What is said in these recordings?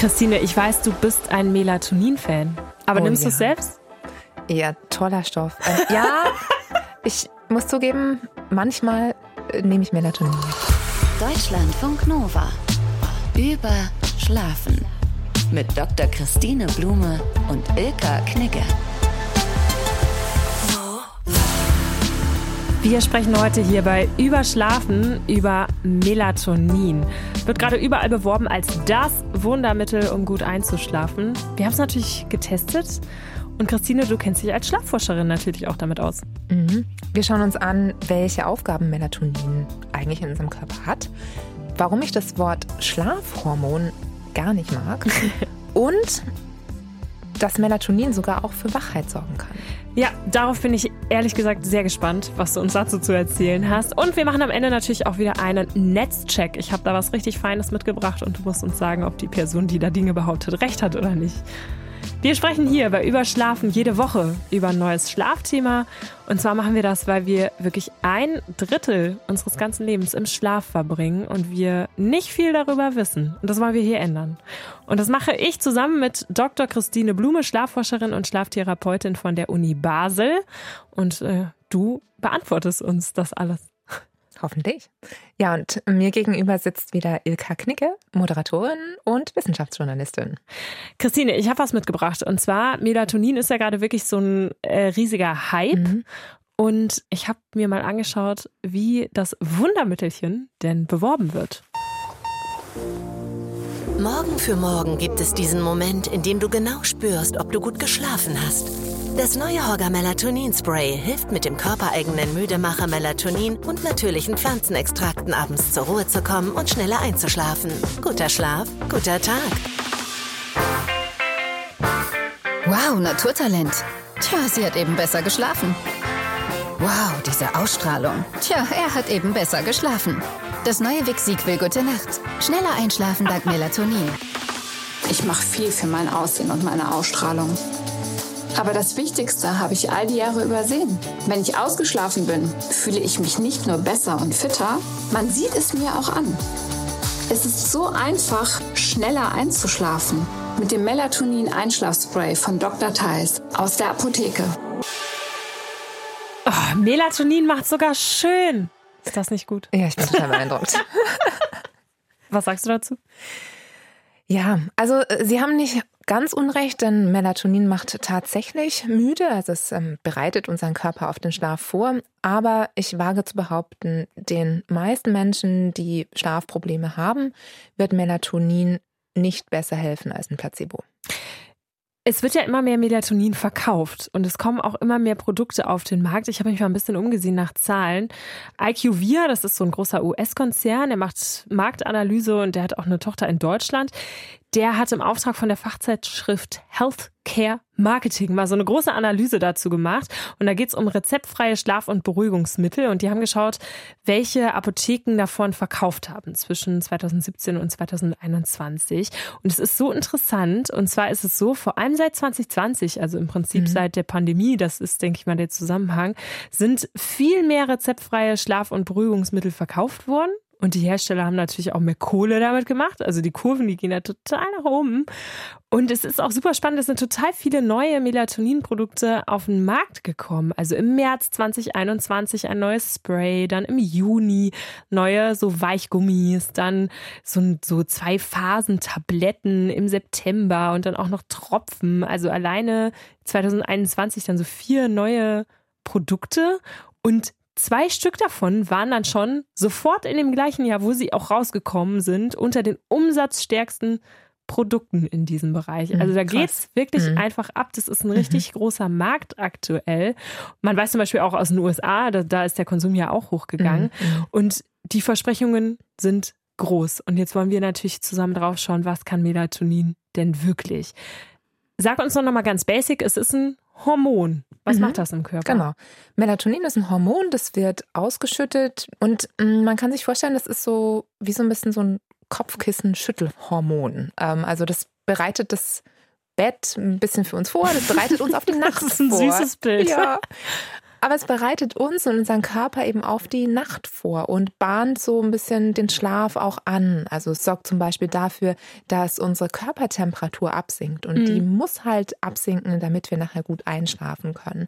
Christine, ich weiß, du bist ein Melatonin-Fan. Aber nimmst du es selbst? Ja, toller Stoff. Ja, ich muss zugeben, manchmal nehme ich Melatonin. Deutschlandfunk Nova. Über Schlafen. Mit Dr. Christine Blume und Ilka Knigge. Wir sprechen heute hier bei Überschlafen über Melatonin. Wird gerade überall beworben als das Wundermittel, um gut einzuschlafen. Wir haben es natürlich getestet. Und Christine, du kennst dich als Schlafforscherin natürlich auch damit aus. Mhm. Wir schauen uns an, welche Aufgaben Melatonin eigentlich in unserem Körper hat, warum ich das Wort Schlafhormon gar nicht mag und dass Melatonin sogar auch für Wachheit sorgen kann. Ja, darauf bin ich ehrlich gesagt sehr gespannt, was du uns dazu zu erzählen hast. Und wir machen am Ende natürlich auch wieder einen Netzcheck. Ich habe da was richtig Feines mitgebracht und du musst uns sagen, ob die Person, die da Dinge behauptet, recht hat oder nicht. Wir sprechen hier bei Überschlafen jede Woche über ein neues Schlafthema. Und zwar machen wir das, weil wir wirklich 1/3 unseres ganzen Lebens im Schlaf verbringen und wir nicht viel darüber wissen. Und das wollen wir hier ändern. Und das mache ich zusammen mit Dr. Christine Blume, Schlafforscherin und Schlaftherapeutin von der Uni Basel. Und du beantwortest uns das alles. Hoffentlich. Ja, und mir gegenüber sitzt wieder Ilka Knigge, Moderatorin und Wissenschaftsjournalistin. Christine, ich habe was mitgebracht. Und zwar, Melatonin ist ja gerade wirklich so ein riesiger Hype. Mhm. Und ich habe mir mal angeschaut, wie das Wundermittelchen denn beworben wird. Morgen für morgen gibt es diesen Moment, in dem du genau spürst, ob du gut geschlafen hast. Das neue Hogger Melatonin Spray hilft mit dem körpereigenen Müdemacher Melatonin und natürlichen Pflanzenextrakten abends zur Ruhe zu kommen und schneller einzuschlafen. Guter Schlaf, guter Tag. Wow, Naturtalent. Tja, sie hat eben besser geschlafen. Wow, diese Ausstrahlung. Tja, er hat eben besser geschlafen. Das neue Vicks-Sequel Gute Nacht. Schneller einschlafen dank Melatonin. Ich mache viel für mein Aussehen und meine Ausstrahlung. Aber das Wichtigste habe ich all die Jahre übersehen. Wenn ich ausgeschlafen bin, fühle ich mich nicht nur besser und fitter, man sieht es mir auch an. Es ist so einfach, schneller einzuschlafen. Mit dem Melatonin-Einschlafspray von Dr. Theis aus der Apotheke. Oh, Melatonin macht sogar schön. Ist das nicht gut? Ja, ich bin total beeindruckt. Was sagst du dazu? Ja, also Sie haben nicht ganz unrecht, denn Melatonin macht tatsächlich müde. Also es bereitet unseren Körper auf den Schlaf vor. Aber ich wage zu behaupten, den meisten Menschen, die Schlafprobleme haben, wird Melatonin nicht besser helfen als ein Placebo. Es wird ja immer mehr Melatonin verkauft und es kommen auch immer mehr Produkte auf den Markt. Ich habe mich mal ein bisschen umgesehen nach Zahlen. IQVIA, das ist so ein großer US-Konzern, der macht Marktanalyse und der hat auch eine Tochter in Deutschland. Der hat im Auftrag von der Fachzeitschrift Healthcare Marketing mal so eine große Analyse dazu gemacht. Und da geht es um rezeptfreie Schlaf- und Beruhigungsmittel. Und die haben geschaut, welche Apotheken davon verkauft haben zwischen 2017 und 2021. Und es ist so interessant. Und zwar ist es so, vor allem seit 2020, also im Prinzip seit der Pandemie, das ist, denke ich mal, der Zusammenhang, sind viel mehr rezeptfreie Schlaf- und Beruhigungsmittel verkauft worden. Und die Hersteller haben natürlich auch mehr Kohle damit gemacht. Also die Kurven, die gehen da total nach oben. Und es ist auch super spannend, es sind total viele neue Melatonin-Produkte auf den Markt gekommen. Also im März 2021 ein neues Spray, dann im Juni neue so Weichgummis, dann so 2-Phasen-Tabletten im September und dann auch noch Tropfen. Also alleine 2021 dann so 4 neue Produkte und 2 Stück davon waren dann schon sofort in dem gleichen Jahr, wo sie auch rausgekommen sind, unter den umsatzstärksten Produkten in diesem Bereich. Also da geht's wirklich einfach ab. Das ist ein richtig großer Markt aktuell. Man weiß zum Beispiel auch aus den USA, da ist der Konsum ja auch hochgegangen. Und die Versprechungen sind groß. Und jetzt wollen wir natürlich zusammen drauf schauen, was kann Melatonin denn wirklich? Sag uns doch nochmal ganz basic, es ist ein Hormon. Was macht das im Körper? Genau. Melatonin ist ein Hormon, das wird ausgeschüttet und man kann sich vorstellen, das ist so wie so ein bisschen so ein Kopfkissen-Schüttelhormon. Also das bereitet das Bett ein bisschen für uns vor, das bereitet uns auf die Nacht vor. Das ist ein süßes Bild. Ja. Aber es bereitet uns und unseren Körper eben auf die Nacht vor und bahnt so ein bisschen den Schlaf auch an. Also es sorgt zum Beispiel dafür, dass unsere Körpertemperatur absinkt. Und die muss halt absinken, damit wir nachher gut einschlafen können.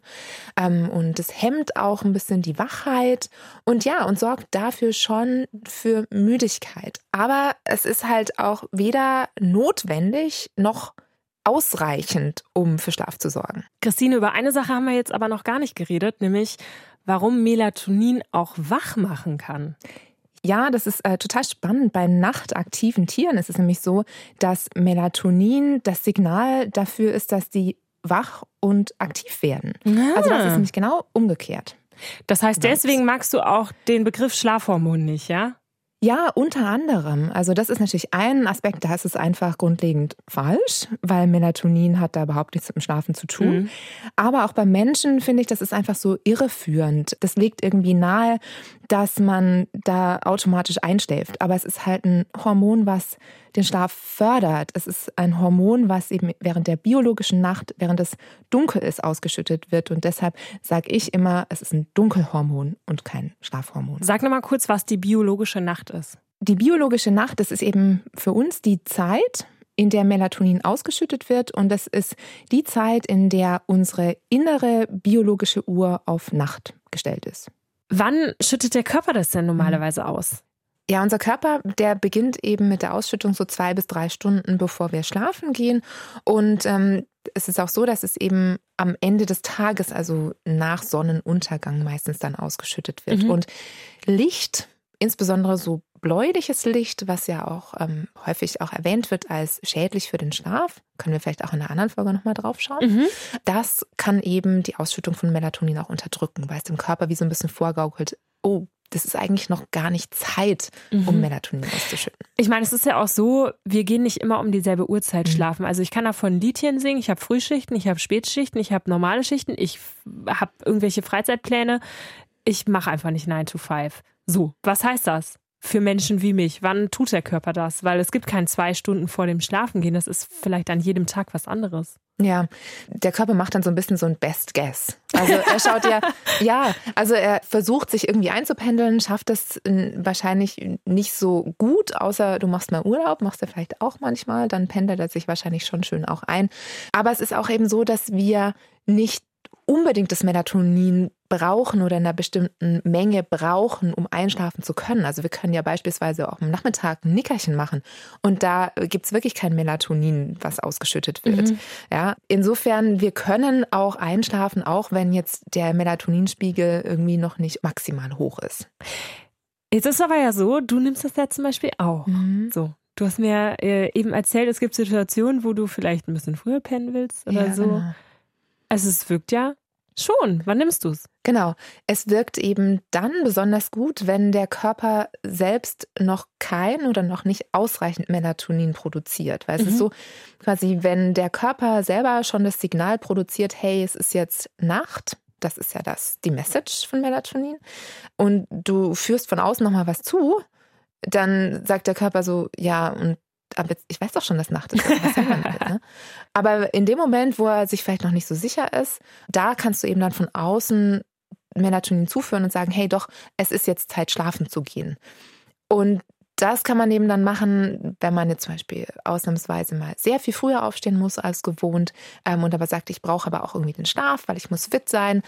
Und es hemmt auch ein bisschen die Wachheit und sorgt dafür schon für Müdigkeit. Aber es ist halt auch weder notwendig noch ausreichend, um für Schlaf zu sorgen. Christine, über eine Sache haben wir jetzt aber noch gar nicht geredet, nämlich warum Melatonin auch wach machen kann. Ja, das ist total spannend. Bei nachtaktiven Tieren ist es nämlich so, dass Melatonin das Signal dafür ist, dass die wach und aktiv werden. Also das ist nämlich genau umgekehrt. Das heißt, deswegen magst du auch den Begriff Schlafhormon nicht, ja? Ja, unter anderem. Also das ist natürlich ein Aspekt, da ist es einfach grundlegend falsch, weil Melatonin hat da überhaupt nichts mit dem Schlafen zu tun. Aber auch beim Menschen finde ich, das ist einfach so irreführend. Das legt irgendwie nahe, dass man da automatisch einschläft. Aber es ist halt ein Hormon, was den Schlaf fördert. Es ist ein Hormon, was eben während der biologischen Nacht, während es dunkel ist, ausgeschüttet wird. Und deshalb sage ich immer, es ist ein Dunkelhormon und kein Schlafhormon. Sag nochmal kurz, was die biologische Nacht ist. Die biologische Nacht, das ist eben für uns die Zeit, in der Melatonin ausgeschüttet wird. Und das ist die Zeit, in der unsere innere biologische Uhr auf Nacht gestellt ist. Wann schüttet der Körper das denn normalerweise aus? Ja, unser Körper, der beginnt eben mit der Ausschüttung so 2 bis 3 Stunden, bevor wir schlafen gehen. Und es ist auch so, dass es eben am Ende des Tages, also nach Sonnenuntergang meistens dann ausgeschüttet wird. Und Licht, insbesondere so bläuliches Licht, was ja auch häufig auch erwähnt wird als schädlich für den Schlaf, können wir vielleicht auch in einer anderen Folge nochmal drauf schauen, das kann eben die Ausschüttung von Melatonin auch unterdrücken, weil es dem Körper wie so ein bisschen vorgaukelt, oh, das ist eigentlich noch gar nicht Zeit, um Melatonin auszuschütten. Ich meine, es ist ja auch so, wir gehen nicht immer um dieselbe Uhrzeit schlafen. Also ich kann davon Liedchen singen, ich habe Frühschichten, ich habe Spätschichten, ich habe normale Schichten, ich habe irgendwelche Freizeitpläne. Ich mache einfach nicht 9 to 5. So, was heißt das für Menschen wie mich? Wann tut der Körper das? Weil es gibt kein 2 Stunden vor dem Schlafengehen. Das ist vielleicht an jedem Tag was anderes. Ja, der Körper macht dann so ein bisschen so ein Best Guess. Also er schaut also er versucht sich irgendwie einzupendeln, schafft das wahrscheinlich nicht so gut, außer du machst mal Urlaub, machst du vielleicht auch manchmal, dann pendelt er sich wahrscheinlich schon schön auch ein. Aber es ist auch eben so, dass wir nicht unbedingt das Melatonin brauchen oder in einer bestimmten Menge brauchen, um einschlafen zu können. Also wir können ja beispielsweise auch am Nachmittag ein Nickerchen machen und da gibt's wirklich kein Melatonin, was ausgeschüttet wird. Ja, insofern, wir können auch einschlafen, auch wenn jetzt der Melatoninspiegel irgendwie noch nicht maximal hoch ist. Jetzt ist aber ja so, du nimmst das ja zum Beispiel auch. So. Du hast mir eben erzählt, es gibt Situationen, wo du vielleicht ein bisschen früher pennen willst oder so. Genau. Also es wirkt ja schon. Wann nimmst du es? Genau. Es wirkt eben dann besonders gut, wenn der Körper selbst noch kein oder noch nicht ausreichend Melatonin produziert. Weil es ist so, quasi, wenn der Körper selber schon das Signal produziert, hey, es ist jetzt Nacht, das ist ja die Message von Melatonin, und du führst von außen nochmal was zu, dann sagt der Körper so, ja, und aber ich weiß doch schon, dass Nacht ist. Ne? Aber in dem Moment, wo er sich vielleicht noch nicht so sicher ist, da kannst du eben dann von außen Melatonin zuführen und sagen, hey doch, es ist jetzt Zeit, schlafen zu gehen. Und das kann man eben dann machen, wenn man jetzt zum Beispiel ausnahmsweise mal sehr viel früher aufstehen muss als gewohnt und aber sagt, ich brauche aber auch irgendwie den Schlaf, weil ich muss fit sein.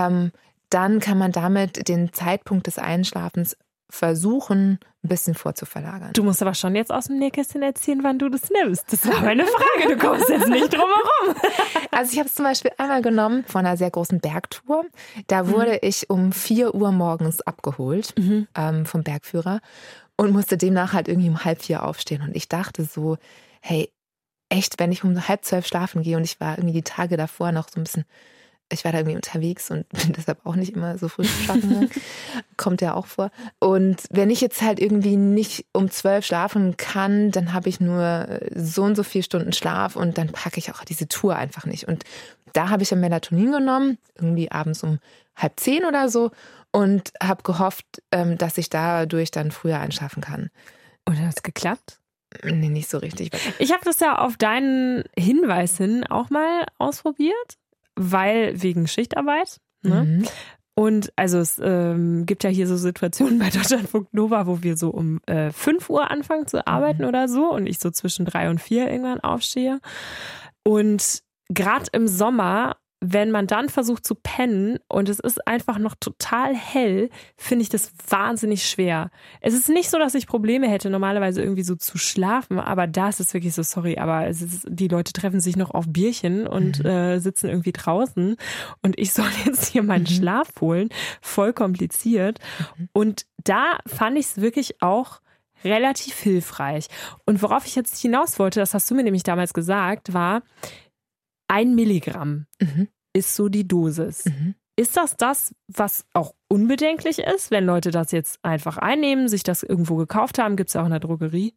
Dann kann man damit den Zeitpunkt des Einschlafens versuchen, ein bisschen vorzuverlagern. Du musst aber schon jetzt aus dem Nähkästchen erzählen, wann du das nimmst. Das war meine Frage. Du kommst jetzt nicht drum herum. Also ich habe es zum Beispiel einmal genommen von einer sehr großen Bergtour. Da wurde ich um 4 Uhr morgens abgeholt vom Bergführer und musste demnach halt irgendwie um 3:30 aufstehen. Und ich dachte so, hey, echt, wenn ich um 11:30 schlafen gehe, und ich war irgendwie die Tage davor noch so ein bisschen, ich war da irgendwie unterwegs und bin deshalb auch nicht immer so früh schlafen. Kommt ja auch vor. Und wenn ich jetzt halt irgendwie nicht um 12 schlafen kann, dann habe ich nur so und so 4 Stunden Schlaf und dann packe ich auch diese Tour einfach nicht. Und da habe ich ein Melatonin genommen, irgendwie abends um 9:30 oder so, und habe gehofft, dass ich dadurch dann früher einschlafen kann. Und hat es geklappt? Nee, nicht so richtig. Ich habe das ja auf deinen Hinweis hin auch mal ausprobiert. Weil wegen Schichtarbeit. Ne? Und also es gibt ja hier so Situationen bei Deutschlandfunk Nova, wo wir so um 5 Uhr anfangen zu arbeiten oder so und ich so zwischen 3 und 4 irgendwann aufstehe. Und gerade im Sommer, wenn man dann versucht zu pennen und es ist einfach noch total hell, finde ich das wahnsinnig schwer. Es ist nicht so, dass ich Probleme hätte, normalerweise irgendwie so zu schlafen, aber da ist es wirklich so, sorry, aber die Leute treffen sich noch auf Bierchen und sitzen irgendwie draußen und ich soll jetzt hier meinen Schlaf holen. Voll kompliziert. Und da fand ich es wirklich auch relativ hilfreich. Und worauf ich jetzt hinaus wollte, das hast du mir nämlich damals gesagt, war 1 Milligramm ist so die Dosis. Ist das, was auch unbedenklich ist, wenn Leute das jetzt einfach einnehmen, sich das irgendwo gekauft haben? Gibt es ja auch in der Drogerie?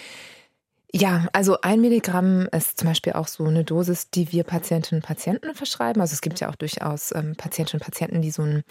Ja, also 1 Milligramm ist zum Beispiel auch so eine Dosis, die wir Patientinnen und Patienten verschreiben. Also es gibt ja auch durchaus Patientinnen und Patienten, die so ein,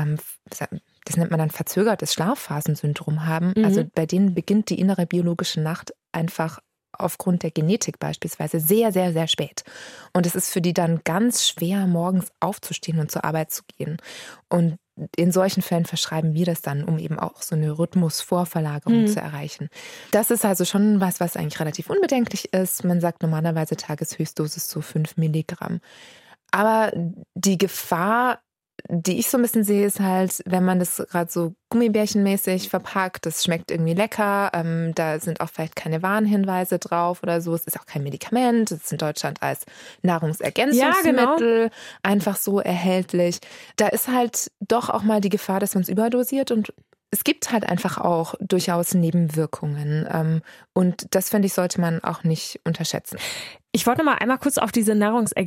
das nennt man dann verzögertes Schlafphasensyndrom haben. Also bei denen beginnt die innere biologische Nacht einfach aufgrund der Genetik beispielsweise sehr, sehr, sehr spät. Und es ist für die dann ganz schwer, morgens aufzustehen und zur Arbeit zu gehen. Und in solchen Fällen verschreiben wir das dann, um eben auch so eine Rhythmusvorverlagerung zu erreichen. Das ist also schon was eigentlich relativ unbedenklich ist. Man sagt normalerweise Tageshöchstdosis so 5 Milligramm. Aber die Gefahr, die ich so ein bisschen sehe, ist halt, wenn man das gerade so gummibärchenmäßig verpackt, das schmeckt irgendwie lecker, da sind auch vielleicht keine Warnhinweise drauf oder so, es ist auch kein Medikament, es ist in Deutschland als Nahrungsergänzungsmittel einfach so erhältlich. Da ist halt doch auch mal die Gefahr, dass man es überdosiert und es gibt halt einfach auch durchaus Nebenwirkungen und das, finde ich, sollte man auch nicht unterschätzen. Ich wollte mal einmal kurz auf diese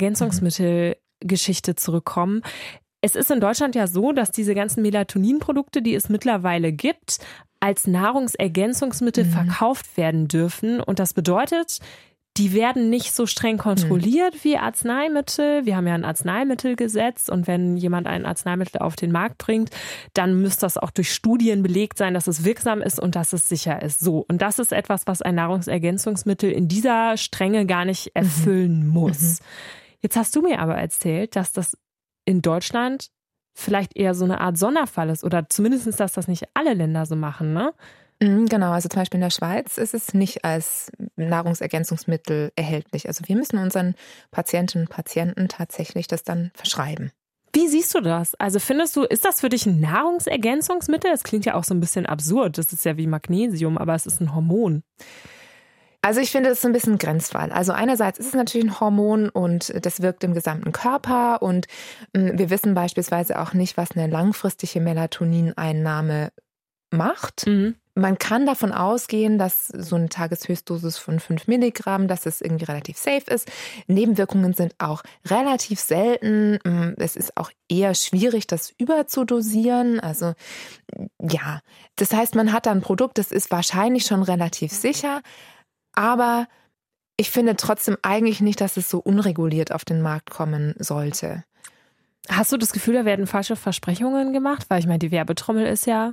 Nahrungsergänzungsmittelgeschichte zurückkommen. Es ist in Deutschland ja so, dass diese ganzen Melatoninprodukte, die es mittlerweile gibt, als Nahrungsergänzungsmittel verkauft werden dürfen. Und das bedeutet, die werden nicht so streng kontrolliert wie Arzneimittel. Wir haben ja ein Arzneimittelgesetz und wenn jemand ein Arzneimittel auf den Markt bringt, dann müsste das auch durch Studien belegt sein, dass es wirksam ist und dass es sicher ist. So. Und das ist etwas, was ein Nahrungsergänzungsmittel in dieser Strenge gar nicht erfüllen muss. Jetzt hast du mir aber erzählt, dass das in Deutschland vielleicht eher so eine Art Sonderfall ist oder zumindest, dass das nicht alle Länder so machen, ne? Genau, also zum Beispiel in der Schweiz ist es nicht als Nahrungsergänzungsmittel erhältlich. Also wir müssen unseren Patientinnen und Patienten tatsächlich das dann verschreiben. Wie siehst du das? Also findest du, ist das für dich ein Nahrungsergänzungsmittel? Das klingt ja auch so ein bisschen absurd. Das ist ja wie Magnesium, aber es ist ein Hormon. Also ich finde, das ist ein bisschen ein Grenzfall. Also einerseits ist es natürlich ein Hormon und das wirkt im gesamten Körper und wir wissen beispielsweise auch nicht, was eine langfristige Melatonineinnahme macht. Man kann davon ausgehen, dass so eine Tageshöchstdosis von 5 Milligramm, dass es irgendwie relativ safe ist. Nebenwirkungen sind auch relativ selten. Es ist auch eher schwierig, das überzudosieren. Also ja, das heißt, man hat da ein Produkt, das ist wahrscheinlich schon relativ sicher. Aber ich finde trotzdem eigentlich nicht, dass es so unreguliert auf den Markt kommen sollte. Hast du das Gefühl, da werden falsche Versprechungen gemacht? Weil ich meine, die Werbetrommel ist ja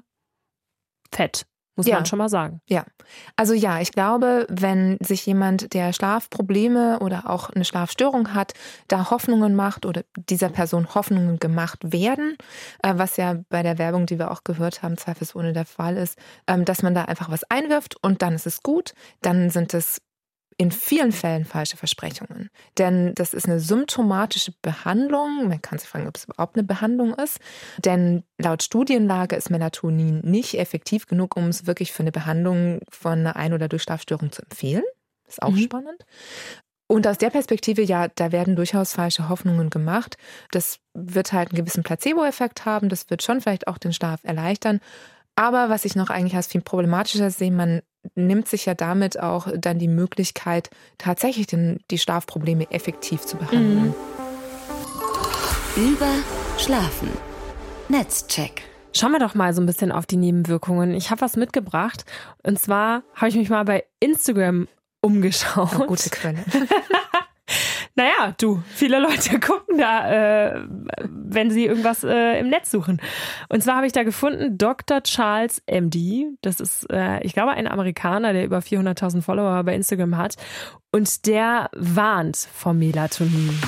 fett, muss man schon mal sagen. Ja, also ja, ich glaube, wenn sich jemand, der Schlafprobleme oder auch eine Schlafstörung hat, da Hoffnungen macht oder dieser Person Hoffnungen gemacht werden, was ja bei der Werbung, die wir auch gehört haben, zweifelsohne der Fall ist, dass man da einfach was einwirft und dann ist es gut, dann sind es in vielen Fällen falsche Versprechungen. Denn das ist eine symptomatische Behandlung. Man kann sich fragen, ob es überhaupt eine Behandlung ist. Denn laut Studienlage ist Melatonin nicht effektiv genug, um es wirklich für eine Behandlung von einer Ein- oder Durchschlafstörung zu empfehlen. Ist auch spannend. Und aus der Perspektive, ja, da werden durchaus falsche Hoffnungen gemacht. Das wird halt einen gewissen Placebo-Effekt haben. Das wird schon vielleicht auch den Schlaf erleichtern. Aber was ich noch eigentlich als viel problematischer sehe, man nimmt sich ja damit auch dann die Möglichkeit, tatsächlich die Schlafprobleme effektiv zu behandeln. Schlafen. Netzcheck. Schauen wir doch mal so ein bisschen auf die Nebenwirkungen. Ich habe was mitgebracht. Und zwar habe ich mich mal bei Instagram umgeschaut. Oh, gute Quelle. Naja, viele Leute gucken da, wenn sie irgendwas im Netz suchen. Und zwar habe ich da gefunden, Dr. Charles MD. Das ist, ich glaube, ein Amerikaner, der über 400.000 Follower bei Instagram hat. Und der warnt vor Melatonin.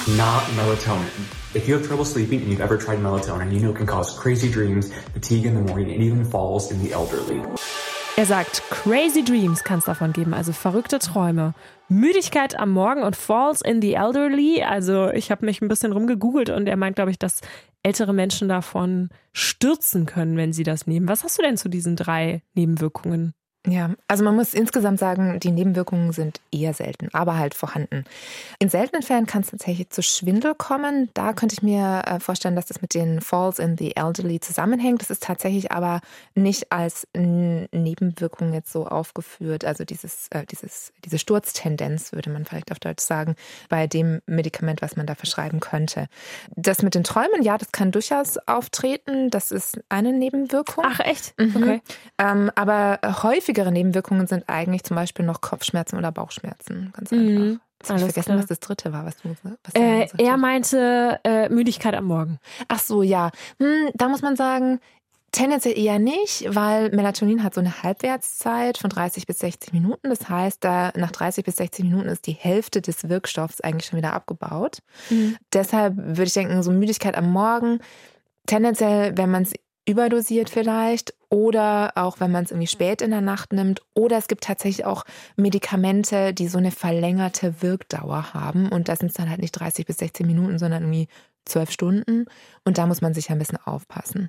not melatonin. If you have trouble sleeping and you've ever tried melatonin, you know it can cause crazy dreams, fatigue in the morning, and even falls in the elderly. Er sagt, crazy dreams kann es davon geben, also verrückte Träume. Müdigkeit am Morgen und falls in the elderly. Also ich habe mich ein bisschen rumgegoogelt und er meint, glaube ich, dass ältere Menschen davon stürzen können, wenn sie das nehmen. Was hast du denn zu diesen 3 Nebenwirkungen? Ja, also man muss insgesamt sagen, die Nebenwirkungen sind eher selten, aber halt vorhanden. In seltenen Fällen kann es tatsächlich zu Schwindel kommen. Da könnte ich mir vorstellen, dass das mit den Falls in the Elderly zusammenhängt. Das ist tatsächlich aber nicht als Nebenwirkung jetzt so aufgeführt. Also diese Sturztendenz, würde man vielleicht auf Deutsch sagen, bei dem Medikament, was man da verschreiben könnte. Das mit den Träumen, ja, das kann durchaus auftreten. Das ist eine Nebenwirkung. Ach, echt? Okay. Aber häufigere Nebenwirkungen sind eigentlich zum Beispiel noch Kopfschmerzen oder Bauchschmerzen. Ganz einfach. Jetzt habe ich vergessen, klar. Was das dritte war. Was er meinte Müdigkeit am Morgen. Ach so, ja. Da muss man sagen, tendenziell eher nicht, weil Melatonin hat so eine Halbwertszeit von 30 bis 60 Minuten. Das heißt, nach 30 bis 60 Minuten ist die Hälfte des Wirkstoffs eigentlich schon wieder abgebaut. Deshalb würde ich denken, so Müdigkeit am Morgen, tendenziell, wenn man es überdosiert vielleicht oder auch wenn man es irgendwie spät in der Nacht nimmt. Oder es gibt tatsächlich auch Medikamente, die so eine verlängerte Wirkdauer haben. Und da sind es dann halt nicht 30 bis 16 Minuten, sondern irgendwie 12 Stunden. Und da muss man sich ein bisschen aufpassen.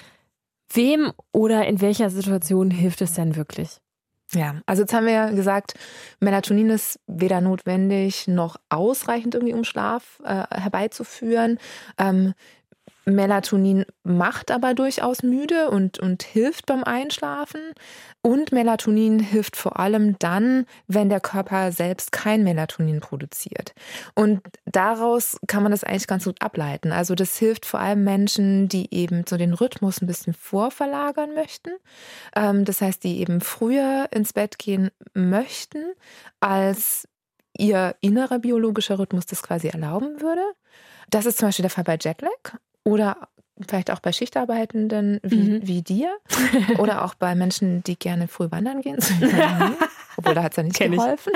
Wem oder in welcher Situation hilft es denn wirklich? Ja, also jetzt haben wir ja gesagt, Melatonin ist weder notwendig noch ausreichend irgendwie, um Schlaf herbeizuführen. Melatonin macht aber durchaus müde und hilft beim Einschlafen. Und Melatonin hilft vor allem dann, wenn der Körper selbst kein Melatonin produziert. Und daraus kann man das eigentlich ganz gut ableiten. Also das hilft vor allem Menschen, die eben so den Rhythmus ein bisschen vorverlagern möchten. Das heißt, die eben früher ins Bett gehen möchten, als ihr innerer biologischer Rhythmus das quasi erlauben würde. Das ist zum Beispiel der Fall bei Jetlag. Oder vielleicht auch bei Schichtarbeitenden wie dir. Oder auch bei Menschen, die gerne früh wandern gehen. Obwohl, da hat es ja nicht geholfen.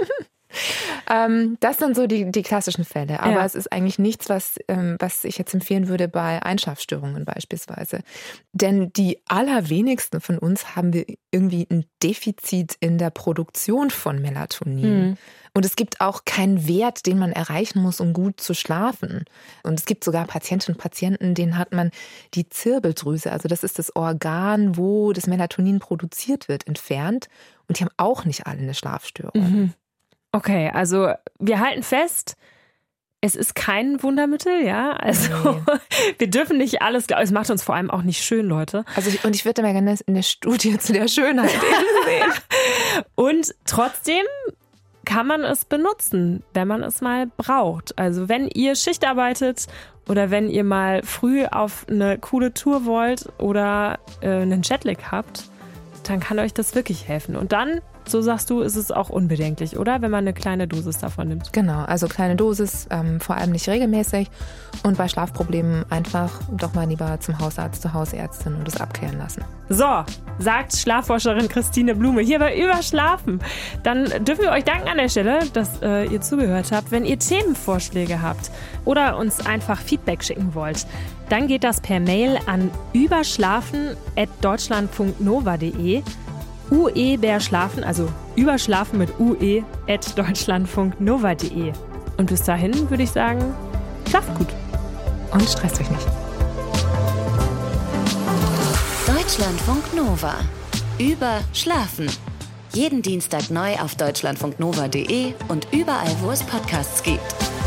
Das sind so die klassischen Fälle. Aber es ist eigentlich nichts, was ich jetzt empfehlen würde bei Einschlafstörungen beispielsweise. Denn die allerwenigsten von uns haben wir irgendwie ein Defizit in der Produktion von Melatonin. Und es gibt auch keinen Wert, den man erreichen muss, um gut zu schlafen. Und es gibt sogar Patientinnen und Patienten, denen hat man die Zirbeldrüse, also das ist das Organ, wo das Melatonin produziert wird, entfernt. Und die haben auch nicht alle eine Schlafstörung. Okay, also wir halten fest, es ist kein Wundermittel, ja. Also wir dürfen nicht alles, es macht uns vor allem auch nicht schön, Leute. Also ich würde mal gerne eine Studie zu der Schönheit sehen. Und trotzdem kann man es benutzen, wenn man es mal braucht. Also wenn ihr Schicht arbeitet oder wenn ihr mal früh auf eine coole Tour wollt oder einen Jetlag habt, dann kann euch das wirklich helfen. Und dann, so sagst du, ist es auch unbedenklich, oder? Wenn man eine kleine Dosis davon nimmt. Genau, also kleine Dosis, vor allem nicht regelmäßig. Und bei Schlafproblemen einfach doch mal lieber zum Hausarzt, zur Hausärztin und das abklären lassen. So, sagt Schlafforscherin Christine Blume hier bei Überschlafen. Dann dürfen wir euch danken an der Stelle, dass ihr zugehört habt. Wenn ihr Themenvorschläge habt oder uns einfach Feedback schicken wollt, dann geht das per Mail an überschlafen@deutschlandfunknova.de. UE-Schlafen, also Überschlafen mit ue@deutschlandfunknova.de. Und bis dahin würde ich sagen, schlaft gut. Und stresst euch nicht. Deutschlandfunk Nova. Überschlafen. Jeden Dienstag neu auf deutschlandfunknova.de und überall, wo es Podcasts gibt.